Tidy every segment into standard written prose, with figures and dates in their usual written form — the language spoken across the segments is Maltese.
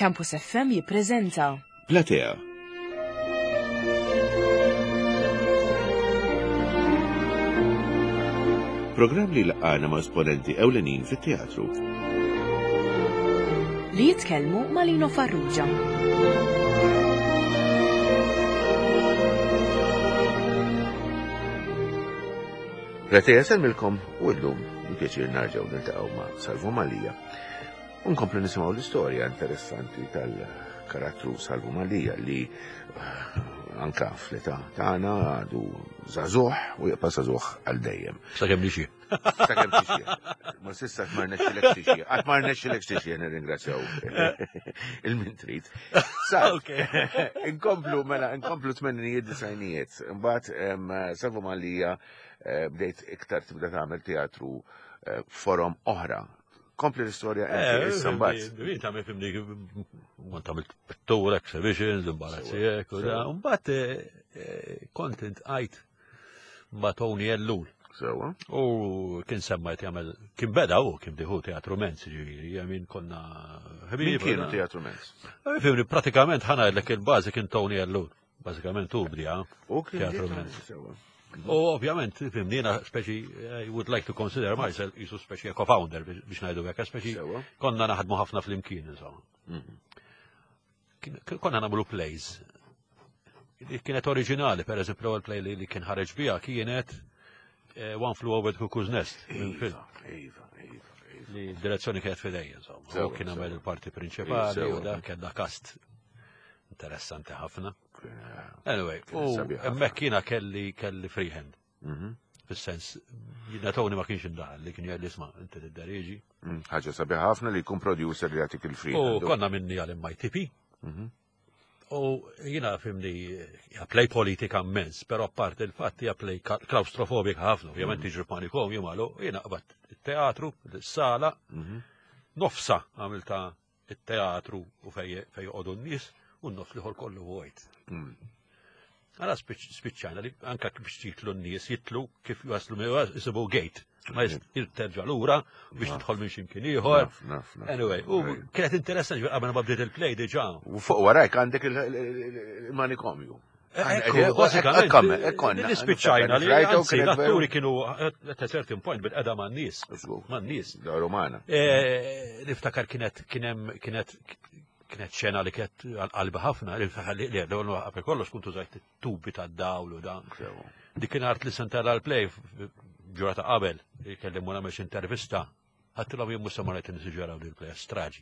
Campus FM jippreżenta Platea. Programm li laqana ma' esponenti ewlenin fit-teatru. li jitkellmu ma' Lino Farrugia. Platea selmilkom u llum pjaċir narġaw niltaqgħu ma' Salvo Malija. Unkomplu nisimgħu l-istorja interessanti tal-karattru Salvo Malija li anka fl-età tagħna għadu żagħżugħ u jibqa' żagħżugħ għal dejjem. Sakemm nixi. Sakemm tixjih. Ma s'issa ma rnexxilek tixjih. Qatt ma rnexxilek tixjih nirringrazzjaw il-min trid. Inkomplu tmennijiet disajnijiet. Imbagħad Salvo Malija bdejt iktar tibda tagħmel teatru forom oħra. Kompli l-istorja issa mbagħad. Bdejt tagħmel fimni kont għamilt pittura, exhibitions, imbarazzjek u da. Mbagħad content għajt ma' Tony Ellul. Sewa. U kien semmajt jagħmel kien beda kien diħu teatru Menz, ġifieri konna Min kienu teatru Menz? Fimni pratikament ħanajdlek il-bażi kien Tony Ellul. Bażikament hu bdija teatru Menz. U ovvjament, fimni, speċi, I would like to consider myself jisu speċi co-founder biex najdu għek, speċi konna naħdmu ħafna fl-imkien, insomma. Konna namlu plays. Kienet oriġinali, per eżempju, l play li kien ħareġ bija kienet One Flew Over the Cuckoo's Nest. Li direzzjoni kienet fidejja, insomma. U kien għamel il-parti prinċipali u da kien kast interessanti ħafna. Anyway, emmek kiena kelli freehand. Fis-sens, jina Tony ma kienx indaħal li kien jgħalli isma' inti t-dariġi. Ħaġa sabiħ ħafna li jkun producer li jagħtik il-freehand. U konna minni għal-MITP. U jina fimni play politika immens, pero apart il-fatt play klaustrofobik ħafna, ovvjament iġri panikom jimalu, jina qabat il-teatru, il-sala, nofsa għamilta il-teatru u fej għodu n-nis, u n-nofs liħor kollu għojt. Għala spiċċajna li anka biex jitlu n-nies jitlu kif jaslu jisibu gate. Ma jirterġa l-ura biex nidħol minn ximkien ieħor. Anyway, u kienet interessanti qabel ma bdiet il-play diġà. U fuq warajk għandek il-manikomju. Nispiċċajna li anzi l-atturi kienu at a certain point bil-qeda man-nies. Man-nies. Romana. Niftakar kienet ċena li kienet għal-qalbi ħafna, li għapel kollox kuntu zajt tubi ta' dawlu da. Dik kien art li sentara għal-play ġurata qabel, kellimuna meċ intervista, għattilom jimmu samarajt n-siġaraw li l-play straġi.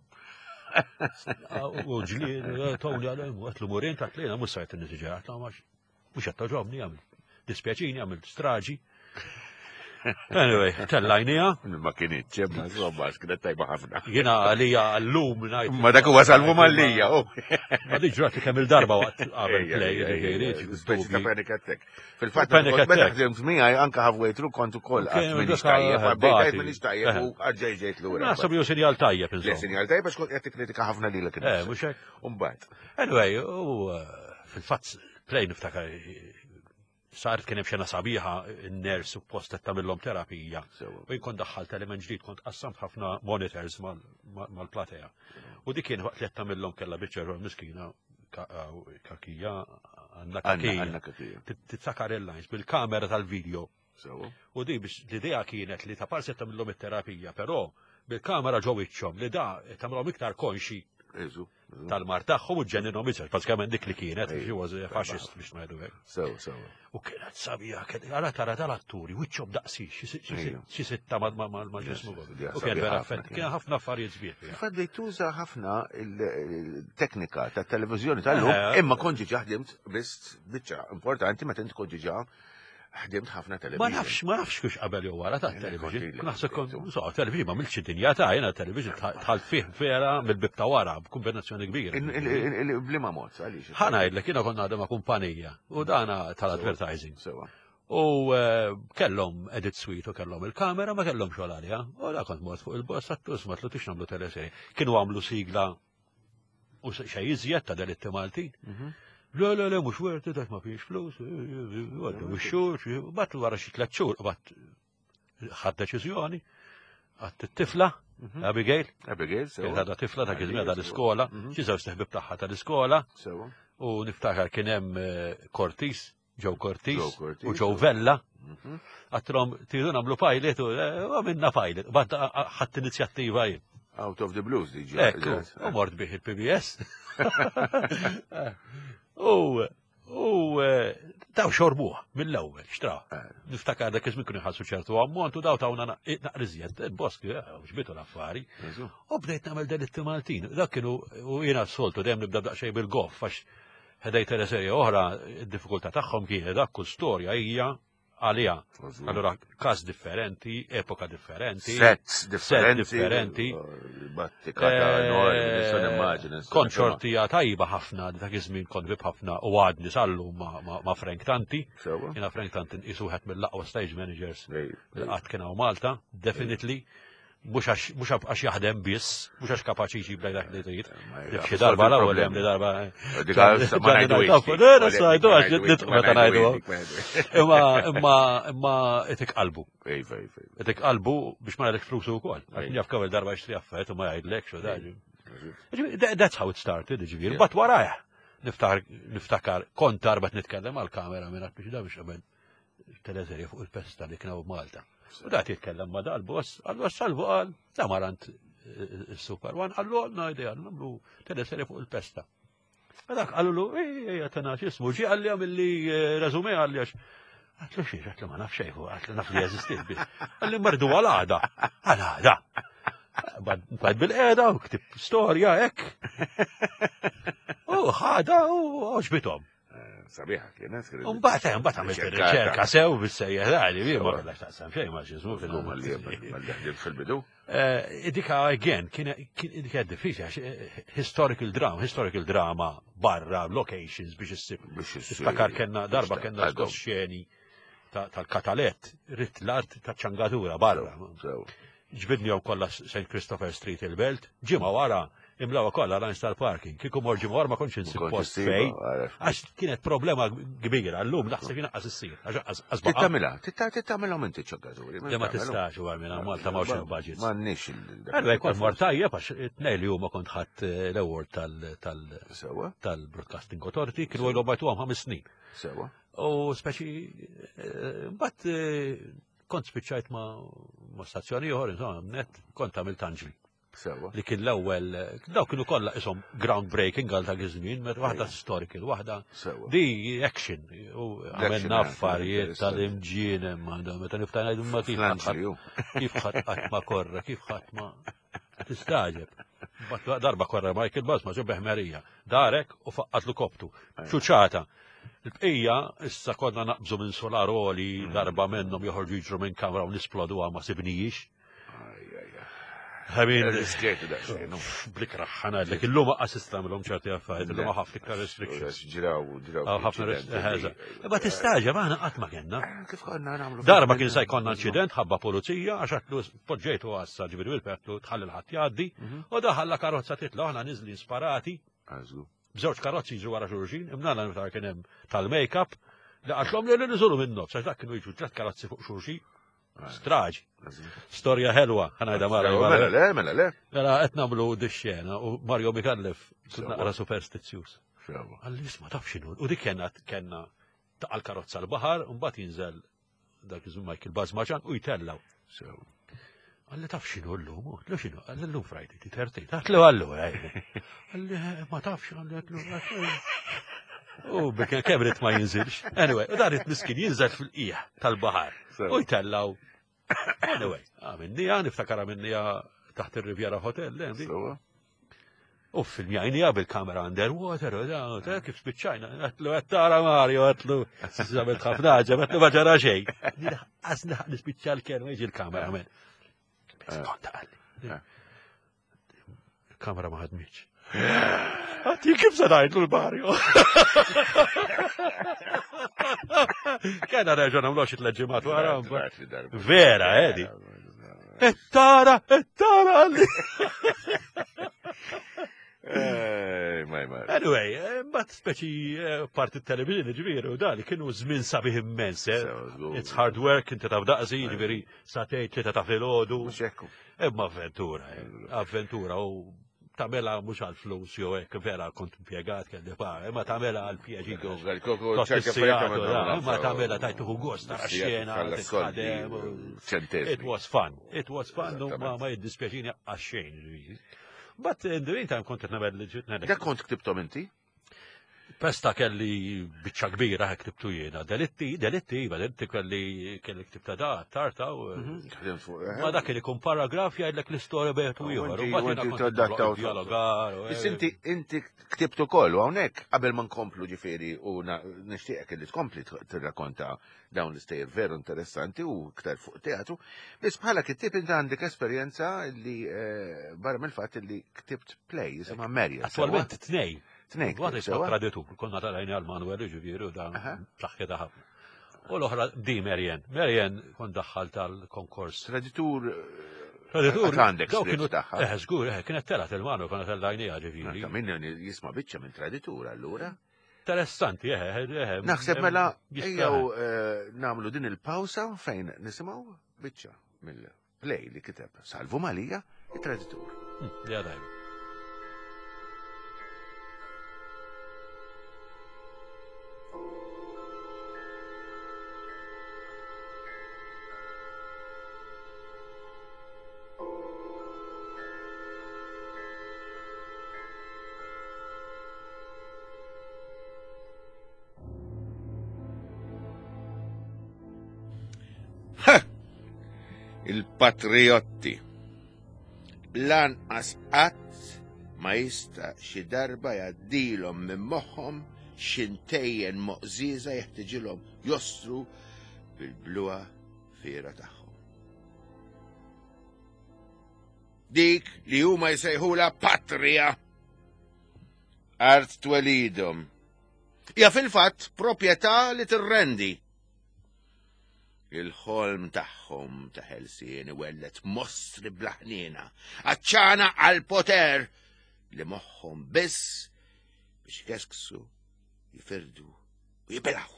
U ġli, Tony għatlu murin ta' tlina, mussajt n-siġaraw, mux għatta ġobni għamil, dispjaċini għamil straġi. Anyway, tellajnija. Ma kienet ċebna, zobba, kienet tajba ħafna. Jena għalija għallum najt. Ma dak huwa Salvo Malija, Ma diġrat li kemm il-darba waqt qabel play. Speċi ta' Panic Attack. Fil-fatt, meta ħdimt miegħi anke halfway through kont ukoll qatt minix tajjeb, bdejt minix tajjeb u għaġġej ġejt lura. Naħseb jew sinjal tajjeb insomma. Sinjal tajjeb għax kont qed tikkritika ħafna lilek. Mhux hekk. Mbagħad. Anyway, fil-fatt play niftakar saret kien hemm xena sabiħa n-ners suppost qed tagħmilhom terapija. U jkun daħħalt element ġdid kont qassamt ħafna monitors mal-platea. U dik kien waqt li qed tagħmilhom kellha biċċa miskina kakija għandna kakija. Titsakar il-lines bil-kamera tal-video. U di biex l-idea kienet li ta' parsi qed tagħmilhom it-terapija, però bil-kamera ġew iċċhom li da tagħmilhom iktar konxi tal-mar tagħhom u ġenninhom iċċar, bażikament dik li kienet, she was a fascist biex ngħidu hekk. U kienet sabiħa, għara tara tal-atturi, wiċċhom daqsi, xi sitta mal-ġismu. U kien vera fett, kien ħafna affarijiet sbieħ. Fadli tuża ħafna il-teknika tat-televiżjoni tal-lum, imma kont ġiġa ħdimt biss biċċa importanti meta inti kont ġiġa ħdimt ħafna television. Ma nafx kux qabel jew wara ta' television. Naħseb kont television ma milx dinja ta' jiena television tħalt fih vera mill-bib ta' wara b'kombinazzjoni kbira. Blima mod, għaliex. Ħanajdlek jiena konna għadha ma' kumpanija u dana tal-advertising. U kellhom edit suite u kellhom il-kamera ma kellhom xogħol għaliha. U da kont mort fuq il-bost għattus ma tlutix nagħmlu teleseri. Kienu għamlu sigla u xejn iżjed ta' delitti Maltin. Le, mux werti, dak ma fiex flus, għaddu x-xur, bat wara xi 3 xhur, bat ħad deċiżjoni, għat t-tifla, Abigail, Abigail, kien sewa. għadha tifla ta' kizmija tal-iskola, xi żewġ teħbib tagħha tal-iskola, Sewa. u niftakar kien hemm Cortis, Joe Cortis, Joe Cortis, u Joe Vella. Għatrom, tidu namlu pilot, u għamilna pilot, bad ħadd inizjattiva jien. Out of the blues, diġi. Ekku, u mort bih il-PBS. U daw xorbuħ mill-ewwel, xtra. Niftakar dak iżmin kienu jħallsu ċertu ammont u daw tawna naqriżjed, il-bosk, xbitu l-affari. U bdejt nagħmel delitti Maltin. Dak kienu, u jiena s-soltu dejjem nibda daqsxejn bil-goff, għax ħedejt serja oħra, id-diffikultà tagħhom kienet dak kull storja hija għalija. Allora, kas differenti, epoka differenti, Sets differenti. Konċortija tajba ħafna, dak iż-żmien kont bib ħafna u għadni sallu ma' Frank Tanti. Jena Frank Tanti isuħet mill-laqwa stage managers għad kena u Malta, definitely. Mux għax jaħdem biss, mux għax kapaċi jġib lej dak li trid. Xi darba l-ewwel hemm li darba. Imma itik qalbu. Itik qalbu biex ma jgħidlek flusu wkoll. Għax jaf kawel darba jixtri affarijiet u ma jgħidlek xo daġi. That's how it started, ġifieri. Bat warajh. Niftakar kont darba nitkellem għall-kamera minn biex da biex qabel teleserja fuq il-pesta li kienu Malta. U da jitkellem ma dal-boss, għallu għassalvu għal, da marant il-Super One, għallu għalna idea, għallu teleserja fuq il-pesta. Għadak għallu, għatana xismu, ġi għalli għamilli rezume għalli għax, għatlu xiex, għatlu ma naf xejfu, għatlu naf li għazistit bi. Għalli mardu għal-għada, għal-għada. Bad bil-għeda, u ktib storja, ek. U ħada, u ġbitom. Sabiħa, kienet. Mbagħad għamilt ir-riċerka sew bis-sejjaħ għali, ma kellha taqsam xejn ma x'ismu fil-bidu. Dika again kien diffiċli historical drama barra locations biex issib. Iftakar kellna darba kellna xeni tal-Katalett, rit l-art ta' ċangatura barra. Ġbidni jew kollha St. Christopher Street il-Belt, ġimgħa wara imlawa kollha Rhinestar Parking. Kieku morġi mor ma kontx insib post fej. Għax kienet problema kbira, llum naħseb jinqas issir. Tittamilhom inti ċokkaturi. Ma tistax u għalmina Malta ma xejn budgets. M'għandniex Għallu jkun mor tajjeb għax it-tnejn li huma kont ħadd l-award tal-Broadcasting Authority kienu jgħidu bajtuhom 5 snin. U speċi mbagħad kont spiċċajt ma' stazzjoni oħra, insomma, net kont għamil tanġli. Li kien l-ewwel, daw kienu kollha ishom groundbreaking għal dak iż-żmien, waħda historical, waħda di action. U għamilna affarijiet tal-imġien meta nifta ngħidu ma kif ħadd ma korra, kif ħadd ma tistaġeb. Darba korra Michael Basma ġebeħ Merija, darek u faqqatlu koptu. Xuċata. Il-bqija, issa konna naqbżu minn solaroli, darba minnhom joħorġu jiġru minn kamra u nisplodu ma sibnijiex. Blik raħħana, dik il-lum assista mill-lum ċerti għaffajt, il-lum ħafna iktar restrictions. ħafna restrictions. Ma tistaġa, maħna għatma kienna. Darba kien sa jkonna incident, ħabba polizija, għaxatlu poġġejtu għassa ġibiru il-pettu, tħalli l-ħat jaddi, u daħalla karozza titla, ħana nizli sparati. Bżewġ karozzi jiġu wara xurxin, imnala niftar kien hemm tal-make-up, li għaxlhom li niżulu minnu, sax dak kienu jiġu 3 karozzi fuq xurxin. Straġ. Storja ħelwa, ħanajda Mario. Mela le. Mela qed nagħmlu dix-xena u Mario Mikallef naqra superstizzjuż. Għalli isma' taf x'inhu. U dik kellna taqal karozza l-baħar u mbagħad jinżel dak iżu Michael Bazmaġan u jtellaw. Għalli taf xinu l-lum, l xinu, għalli l-lum Friday, ti terti, taħtlu għallu, għalli ma tafx, għalli għallu. U bekken kemrit ma jinżilx. Anyway, u darit miskin jinżel fil-qieħ tal-bahar. U jtellaw. Anyway, għamennija, niftakara minnija taħt il-Riviera Hotel, u fil-mjajnija bil-kamera underwater, u kif spiċċajna, għatlu għattara Mario, għatlu, s-samet ħafnaġa, għatlu maġara xej. Għasna nispiċċa l-kelma iġi l-kamera, men. Skonta għalli. Kamera ma ħadmiċ. Għati kif sanajt l-Mario? Kena reġa namloċ it-leġimat wara. Vera, edi. Ettara għalli. Anyway, but speċi part il-televizjoni ġviri u dali kienu żmien sabiħ immens. It's hard work, inti taf daqsi, ġviri satej tlieta ta' filgħodu. Imma avventura u tamela mhux għall-flus jew hekk vera kont impjegat kelli par, imma tamela għall-pjaġi imma tamela tajtuħu gost tara xjena It was fun. It was fun, ma jiddispjaċini għax-xejn. But in the meantime kont nagħmel leġitna. Da kont ktibtom inti? Pesta kelli biċċa kbira ktibtu jiena. Delitti kelli ktibta da, tarta u. Ma dak li kun paragraf jgħidlek l-istorja bejn u ieħor. Inti ktibtu kollu hawnhekk qabel ma nkomplu ġifieri u nixtieqek li tkompli tirrakkonta dawn l-istejjer veru interessanti u iktar fuq teatru. Biss bħala kittib inti għandek esperjenza li barra mill-fatt li ktibt play jisimha Marian. Attualment tnej. Għad jisma traditur, konna tal-għajni għal-Manuel ġiviri u dan plaħketa ħafna. U l-oħra di Marian. Marian kon daħħal tal-konkors. Traditur għandek kienu taħħa. Żgur, kienet telat il-Manu, konna tal-għajni ġiviri. Minn jisma bicċa minn traditur allura. Interessanti, Naħseb mela ejjew namlu din il-pawsa fejn nisimgħu biċċa mill-play li kiteb Salvu Malija it-traditur. Ja dajma. Il-patriotti lanqas qatt ma jista' xi darba jgħaddilhom minn moħħhom x'intejjen moqżiża jeħtieġilhom jostru bil-bluha fiera tagħhom. Dik li huma jsejħula patrija art twelidhom. Ja fil-fatt proprjetà li tirrendi. Il-ħolm tagħhom ta' ħelsien iwellet mostri blaħnina, aċċana għal-poter li moħħhom biss biex jkesksu, jifirdu u jibilaw.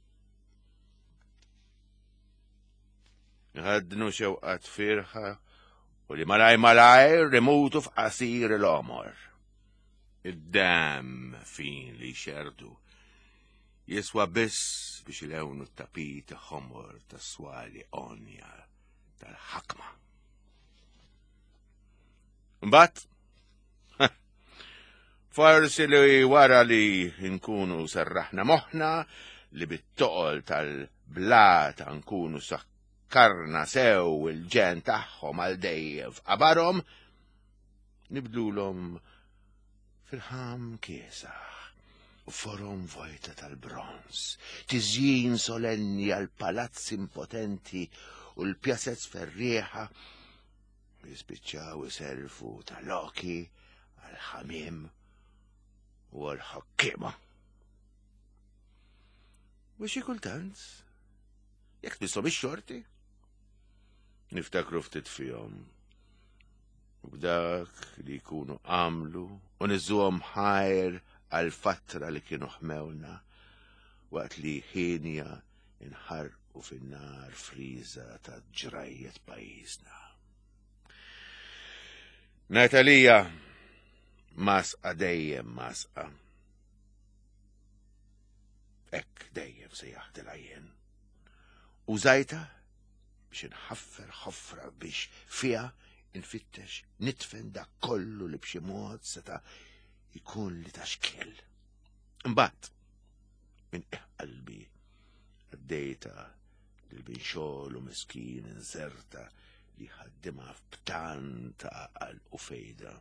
Nħadnu xewqat firħa u li malaj rimutu f'qasir l-omor. Id-dam fin li xerdu jiswa biss biex il-ewnu t-tapit ħomor ta' swali onja tal-ħakma. Mbatt, forsi li wara li nkunu sarraħna moħna li bit-toqol tal-blata nkunu sakkarna sew il-ġen tagħhom għal dejjem f'qabarhom, nibdlulhom fil-ħam kiesa. U forom vojta tal-bronz, tiżjin solenni għal palazzi impotenti u l-pjazez ferrieħa jispiċċaw iselfu tal-loki għal-ħamim u għal-ħokkima. U xi kultant, jekk tbissom ix-xorti, niftakru ftit fihom. U b'dak li jkunu għamlu u niżuhom ħajr għal-fatra li kienu ħmewna waqt li ħinja inħarqu fin-nar friża ta' ġrajiet pajjiżna. Natalija masqa dejjem masqa. Ek dejjem se jaħdel għajjen. Użajta biex inħaffer ħofra biex fija infittex nitfen dak kollu li b'xi mod seta' ikun li taxkel. Imbagħad minn qalbi għaddejta lil binxol u miskin inżerta li ħaddimha f'btanta għal u fejda.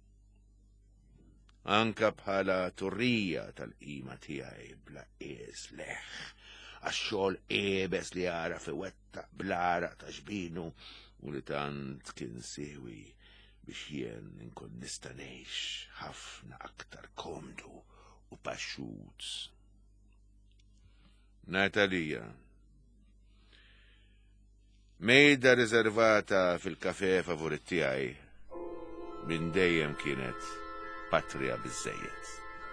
Anka bħala turrija tal-qima tiegħi bla qies leħ, għax-xogħol qiebes li jara fi wettaq bl-għaraq ta' xbinu u li tant kien siewi biex jien nkun nista' ngħix ħafna aktar komdu u paxxut. Natalija, mejda riservata fil-kafè favorit tiegħi minn dejjem kienet patrija biżejjed.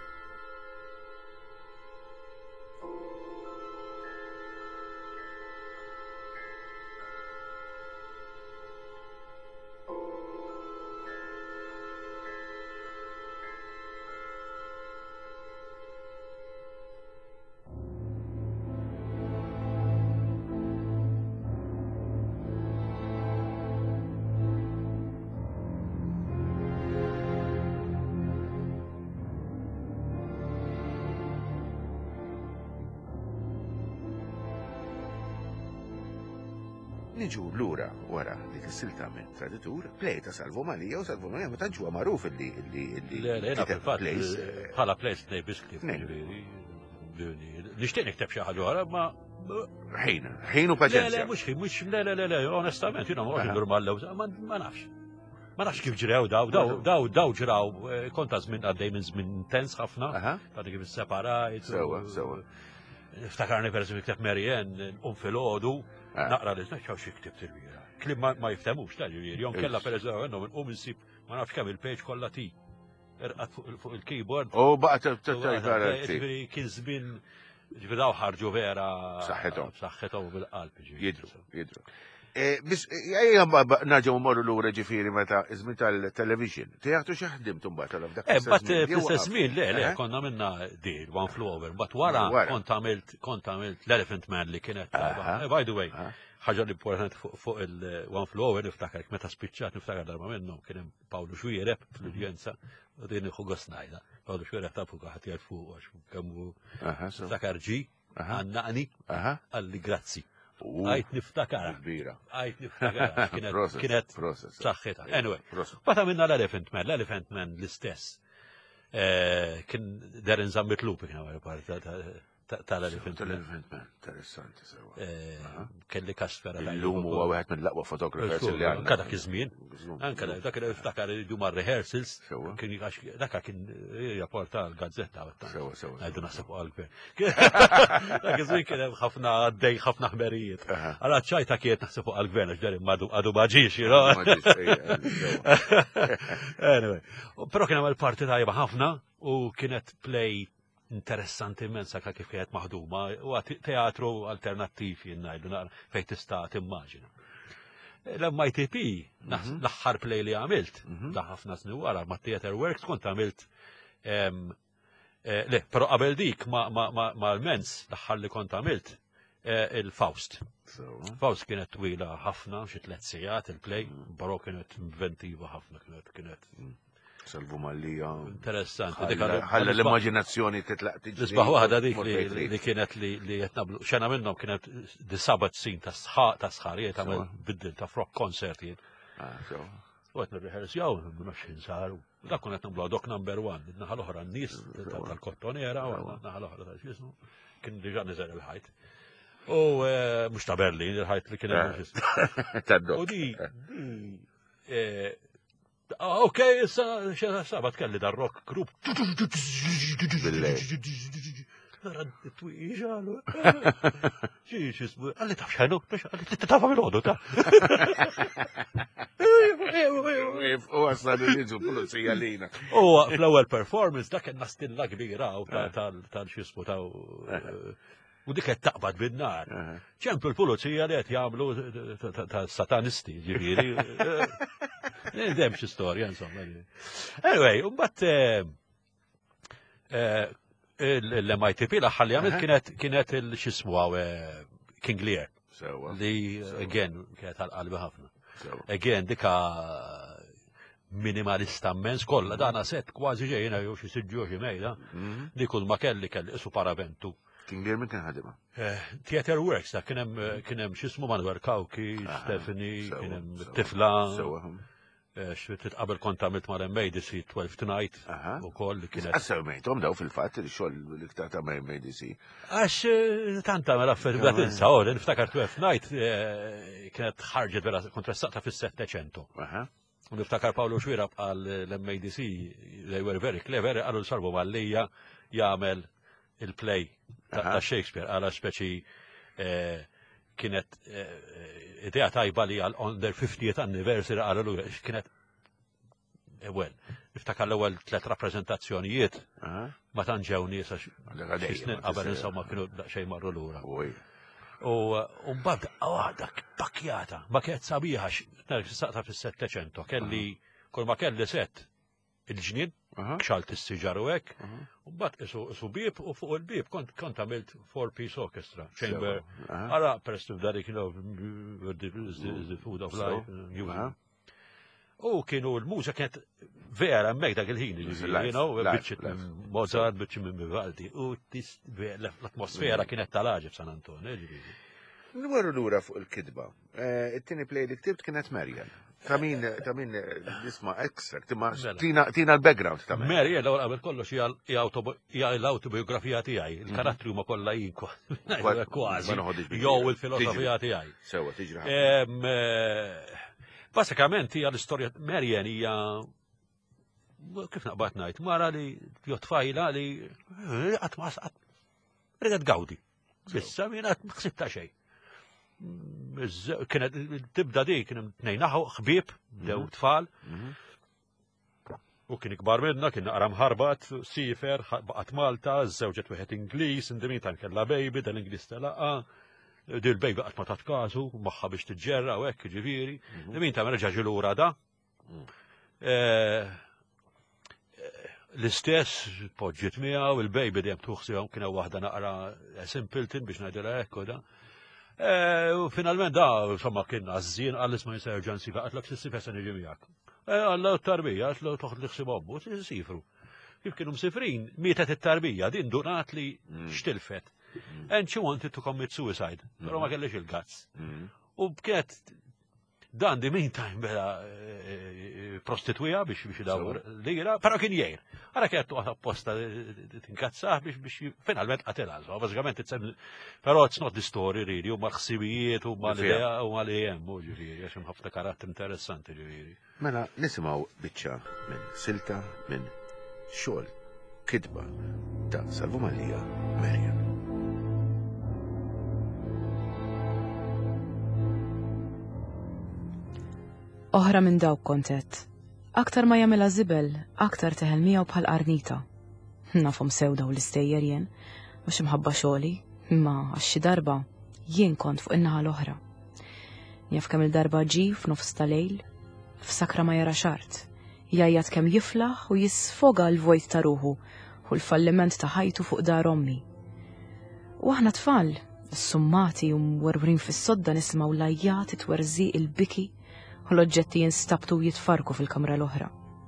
Niġu lura wara dik is-silta minn Traditur, play ta' Salvo Malija u Salvo Malija ma tantx huwa magħruf illi bħala place nej bisktif. Nixtieq nikteb xi ħaġa oħra, ma ħin u paċenzja. Le, onestament, jiena ma ndur mal-lewża, ma nafx. Ma nafx kif ġrew daw ġraw konta żmien għaddej minn żmien intens ħafna, ta' kif isseparajt. Sewa. Iftakarni pereżempju kikteb Marianne fil-ħodu, naqra li xaw xi ktib tilwira. Kliem ma jiftemux ta' ġifieri, jom kellha pereżempju nqum insib ma nafx kemm il-page kollha ti. Erqat fuq il-keyboard. U baqa' kien żmien ġifieri daw ħarġu vera b'saħħithom bil-qalb. Jidru. Naġgħu morru lura ġifieri meta iżmin tal-television. Tiegħu xi ħdimt imbagħad dak. Fl-istess żmien le konna minna di One Flew Over, mbagħad wara kont għamilt l-Elephant Man li kienet by the way, ħaġa importanti fuq il-One Flew Over niftakar meta spiċċat niftakar darba minnhom kien hemm Pawlu Xwiereb fl-udjenza u din iħu gosnajda. Pawlu Xwiereb ta' fuq ħadd jarfu għax kemm niftakar ġi għannaqni għalli grazzi. Għajt niftakara. Kienet saħħita. Anyway, bata minna l-Elephant Man l-istess. Kien darin zammit lupi kien għamil parti tal-Elephant Man. Interessanti sewa. Kelli kasfera. L-lum u għahet minn laqwa fotografers li għanna. Kada kizmin. Anka dak il-iftakar jiduma rehearsals. Daka kien japporta l-gazzetta. Għajdu nasib għal-gvern. Dak kizmin kien ħafna għaddej, ħafna ħberijiet. Għala ċajta kiet naħsib għal-gvern, ġdari għadu maġiġ, Anyway. Pero kien għamil parti tajba ħafna u kienet play interessanti immensa kif kienet maħduma u teatru alternattiv jinnajdu fejn tista' timmaġina. L-MITP, l-aħħar play li għamilt, da ħafna snin wara ma' Theatre Works kont għamilt le, però qabel dik ma' l-Menz l-aħħar li kont għamilt il-Faust. Faust kienet twila ħafna, xi 3 sigħat il-play, però kienet inventiva ħafna kienet. Salvo Malija. Interessanti. Ħalla l-immaġinazzjoni titlaq tiġi. L-isbaħ waħda dik li kienet li jtnablu. Xena minnhom kienet di sabat sin ta' sħarijiet għamil biddil ta' frog concert jien. U għet nirreħers jaw, mnax jinsaru. Dak kunet nablu dok number 1, naħal oħra n-nis tal-kottonera u naħal oħra tal-xisnu. Kien diġa niżel il-ħajt. U mux ta' Berlin, il-ħajt li kien il-ħisnu. U di ok, sabat kelli dar rock group. Għalli taf xħanu, għalli t-tafa mil-ħodu ta' u għasna l-nizzu pulizija lina. U fl-ewel performance da kien nastilla kbira tal-xismu ta' u dik qed taqbad bin-nar. ċemplu l-pulizija li qed jagħmlu ta' satanisti, ġifieri. Dem xi storja insomma. Anyway, u mbagħad l-MITP l-aħħar li għamilt kienet il-xismu King Lear. Li again kienet għal-qalbi ħafna. Again dika minimalista immens kollha dana set kważi ġejjina jew xi siġġu xi mejda. Dik kull ma kelli isu paraventu. King Lear minn kien ħadima? Theatre Works, kien hemm x'ismu Manuel Kawki, Stephanie, kien hemm tifla. Titqabel kont għamilt ma' MADC 12 Tonight u koll li kienet. Assewmejtom daw fil-fatt il-xogħol li ktata ma' MADC. Għax tanta mela fil-bda tinsa, niftakar 12 Night kienet ħarġet vera kontrastata fis-700. U niftakar Pawlu Xwierab għal l-MADC, they were very clever, għallu Salvo Malija jagħmel il-play ta' Shakespeare għala speċi kienet idea tajba li għal on their 50th anniversary għal kienet well niftakar l-ewwel 3 rappreżentazzjonijiet ma tanġew nies għax snin qabel insomma kienu daqsxejn marru lura. U mbagħad waħda bakkjata, ma kienet sabiħa saqta fis-700 kelli kull ma kelli set il-ġnien, xalt is-siġar u hekk, u mbagħad isu bib u fuq il-bib kont għamilt 4-piece orchestra, chamber. Ara peress tibda dik the food of life. U kienu l-mużika kienet vera hemmhekk dak il-ħin, biċċi Mozart, biċċi minn Vivaldi, u l-atmosfera kienet tal-ħaġa f'San Antonio. Nmorru lura fuq il-kidba. It-tieni play li ktibt kienet Marian. Ta' min nisma' ekser, tina l-background ta' Marian. Marian l-għabel kollox hija l-autobiografija tiegħi, il-karattri huma kollha jien kważi, jew il-filosofija tiegħi. Sewa tiġri. Basikament hija l-istorja Marian hija kif naqbad ngħid, mara li jotfajla li qatt ma ridet gawdi. Issa min qatt ma ħsibta xejn. Kienet tibda dik kien tnejn ħbieb dew tfal. U kien ikbar minna, kien naqra mħarbat, sifer, baqgħet Malta, żewġet wieħed Ingliż, indemin tan kellha baby, dal-Ingliż telaqa. Dil baby qatt ma tat kasu, magħha biex tiġġerra u hekk ġifieri. Min ta' reġa' ġi lura da. L-istess poġġiet miegħu il-baby dejjem tuħsihom kien hemm waħda naqra simpleton biex ngħidilha hekk u da. U finalment da insomma kien għażżien qal isma' jinserġa' nsiba qatlek sissif se niġi miegħek. Alla t-tarbija għatlu toħd li ħsib ommu, sifru. Kif kienu msifrin, mietet it-tarbija, din dunat li xtilfet. And she wanted to commit suicide, pero ma kellix il-gazz. U bkiet dan di meantime bela prostituija biex dawr lira, pero kien jgħir. Għara kienet tuqgħod apposta tinkazzaħ biex finalment qatilha. Bażikament però it's not the story really, u ma ħsibijiet u ma l-idea u ma l-ejem, u ġifieri, għax hemm ħafna karatter interessanti ġifieri. Mela nisimgħu biċċa minn silta minn xogħol kidba ta' Salvo Malija Marian. Oħra minn dawk kontet. Aktar ma jagħmilha żibel, aktar teħel miegħu bħal qarnita. Nafhom sew daw l-istejjer jien, mhux imħabba xogħli, imma għax xi darba jien kont fuq in-naħa l-oħra. Jaf kemm il-darba ġi f'nofs ta' lejl, f'sakra ma jara xart, jgħajjad kemm jiflaħ u jisfoga l-vojt ta' ruħu u l-falliment ta' ħajtu fuq dar ommi. U aħna tfal, summati u mwerwrin fis-sodda nisimgħu lajjat itwerżiq il-biki u l-oġġetti jinstabtu jitfarku fil-kamra l-oħra.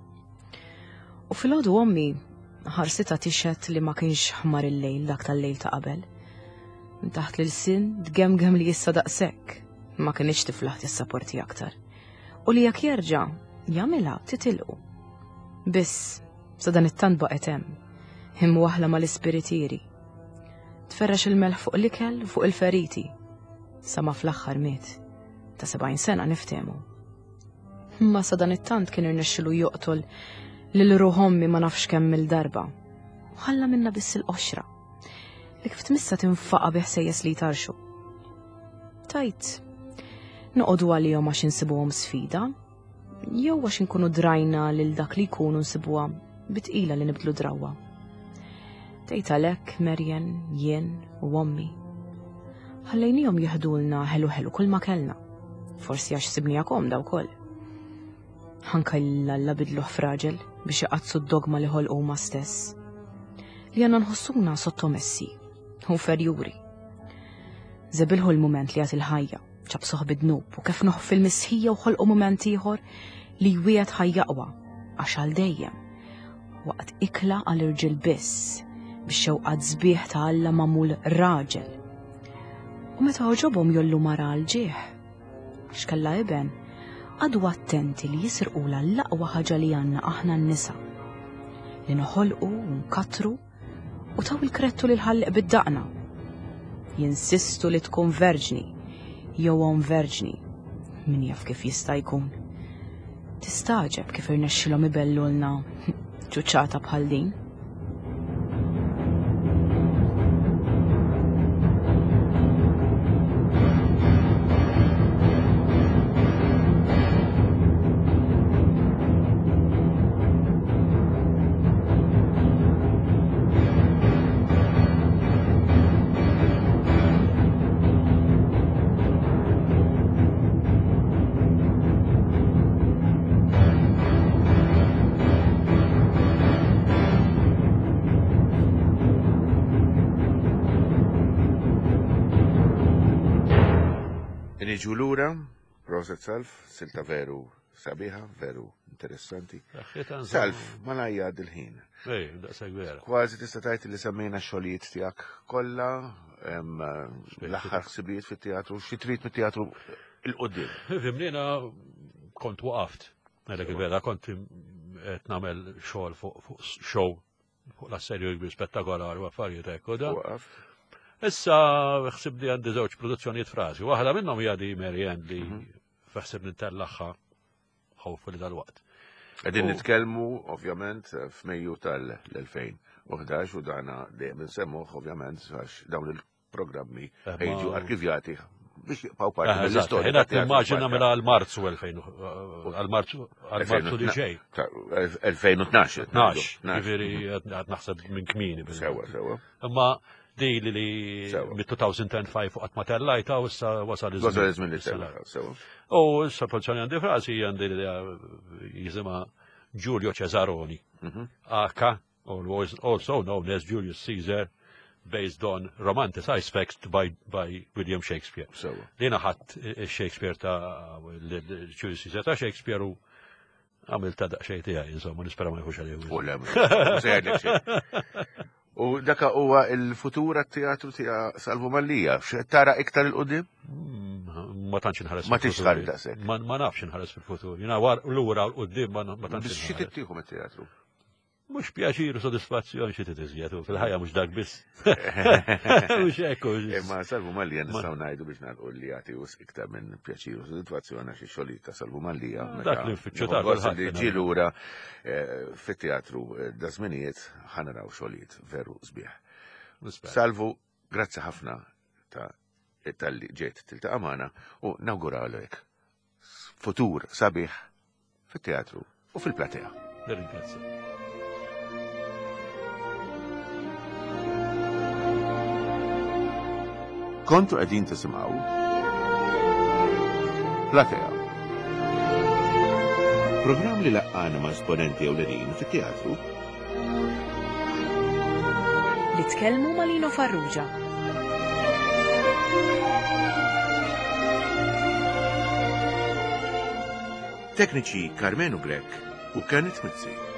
U fil-ħodu ommi ħarsita tixet li ma kienx ħmar il-lejl dak tal-lejl ta' qabel. Taħt l-sin dgemgem li jissa daqsek, ma kienx tiflaħ tissapporti aktar. U li jak jerġa' jagħmilha titilqu. Biss sa dan it-tant baqet hemm waħla mal-ispiritieri. Tferrex il-melħ fuq l-ikel fuq il-feriti. Sa ma fl-aħħar miet ta' 70 sena niftehmu. Ma sa dan it-tant kien irnexxilu joqtol lil ruħommi ma nafx kemm il-darba. Ħalla minna biss il-qoxra. Li kif tmissa tinfaqa biħsejjes li tarxu. Tajt, noqogħdu għalihom għax insibuhom sfida, jew għax inkunu drajna lil dak li jkunu nsibuha bitqila li nibdlu drawwa. Tgħid għalhekk Marian, jien u ommi. Ħallejnihom jieħdulna ħelu kull ma kellna. Forsi għax sibnija komda wkoll. Ħanka l-alla bidluh f'raġel biex iqazzu d-dogma li ħolqu ma stess. Li għandna nħossuna sottomessi u ferjuri. Zebilħu l-mument li għat il-ħajja, ċabsuħ bid-dnub u kif noħu fil-misħija u ħolqu mument ieħor li jwiet ħajjaqwa għax għal dejjem. Waqt ikla għal-irġil biss biex xewqat żbieħ ta' Alla mamul raġel. U meta oġobhom jollu mara l-ġieħ, għax kella iben, għadu attenti li jisirqula l-aqwa ħaġa li għanna aħna n-nisa. Li noħolqu u nkatru u taw il-krettu li l-ħalliq bid-daqna. Jinsistu li tkun verġni, jew on verġni, min jaf kif jista' jkun. Tistaġeb kif irnexxilhom ibellulna ċuċċata bħal din. Niġu lura, proset Salf, silta veru sabiħa, veru interessanti. Salf, ma lajja dil-ħin. Kważi tista' tgħid li semmejna x-xogħlijiet tiegħek kollha, l-aħħar ħsibijiet fit-teatru, xi trid mit-teatru il-qudiem. Fimlina kont waqaft, għalek il-vera kont qed nagħmel xogħol fuq show fuq l-asserju spettakolari u affarijiet hekk u da. Issa ħsib li għandi żewġ produzzjonijiet frażi. Waħda minnhom hija di Mary Ann li faħseb nintellaħħa ħawfu li dal-waqt. Qegħdin nitkellmu ovvjament f'Mejju tal-2011 u dana dejjem insemmuh ovvjament għax dawn il-programmi jiġu arkivjati biex jibqgħu parti mill-istorja. Ħina timmaġina mela għal-Marzu 2000 għal-Marzu li ġej. 2012. Ġifieri qed naħseb minn kmieni. Sewa. Imma di li mid-2005 fuq ma tellajta u issa wasal iż-żmien li sewa. U issa produzzjoni għandi frażi għandi jisimha Giulio Cesaroni, aka also known as Julius Caesar, based on romanticized facts by William Shakespeare. Lina ħadd Shakespeare ta' Julius Caesar ta' Shakespeare u għamil ta' daqxej tiegħi, insomma, nispera ma jħux għalih. U daka huwa il-futur għat-teatru tiegħek Salvo Mallia, tara iktar il-qudiem? Ma tantx inħares. Ma tix tħares daqshekk. Ma nafx inħares fil-futur. Jiena lura l-qudiem ma tantx. Biex xi tittieħu mit-teatru? Mux pjaċir u sodisfazzjoni xie t-tizjiet, fil-ħajja mux dak bis. Mux ekku. Ma Salvo Mallia nistaw najdu biex nalqu li għati us iktar minn pjaċir u sodisfazzjoni xie xogħlijiet ta' Salvo Mallia. Dak li nfittxu ta' kulħadd. Ġilura fit-teatru da' żminijiet ħanaraw xogħlijiet veru sbieħ. Salvo, grazzi ħafna tal-li ġejt tiltaqa' magħna u nawguralek futur sabiħ fit-teatru u fil-platea. Ringrazzi. Kontu qegħdin tisimgħu Platea. Programm li laqqana ma' esponenti ewlenin fit-teatru li tkellmu ma' Lino Farrugia. Tekniċi Carmenu Grek u Kenneth Mizzi.